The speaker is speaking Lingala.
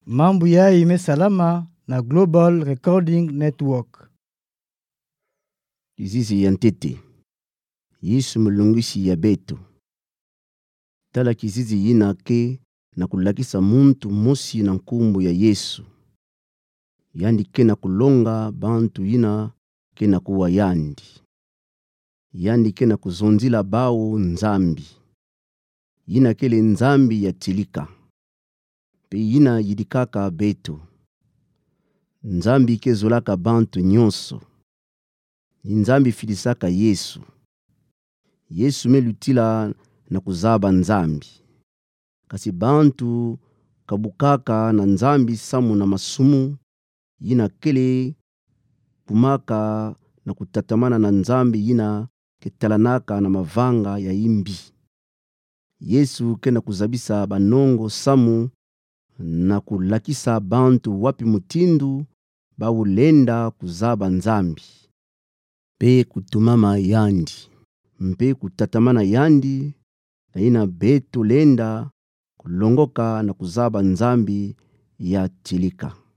Mambo ya ime salama na Global Recording Network. Kizizi ya ntete. Yesu mulungisi ya beto. Tala kizizi yina ke na kulakisa muntu mosi na nkumbu ya Yesu. Yandi ke na kulonga bantu yina ke na kuwa yandi. Yandi ke na kuzonzila bao nzambi. Yina kele nzambi ya tilika. Pe yina yidikaka beto. Nzambi ke zolaka bantu nyonso. Nzambi filisaka Yesu. Yesu melutila na kuzaba nzambi. Kasi bantu kabukaka na nzambi samu na masumu. Yina kele kumaka na kutatamana na nzambi yina ketalanaka na mavanga ya imbi. Yesu kena kuzabisa banongo samu na kulakisa bantu wapi mutindu baulenda kuzaba nzambi. Pe kutumama yandi. Mpe kutatamana yandi na ina beto lenda kulongoka na kuzaba nzambi ya tilika.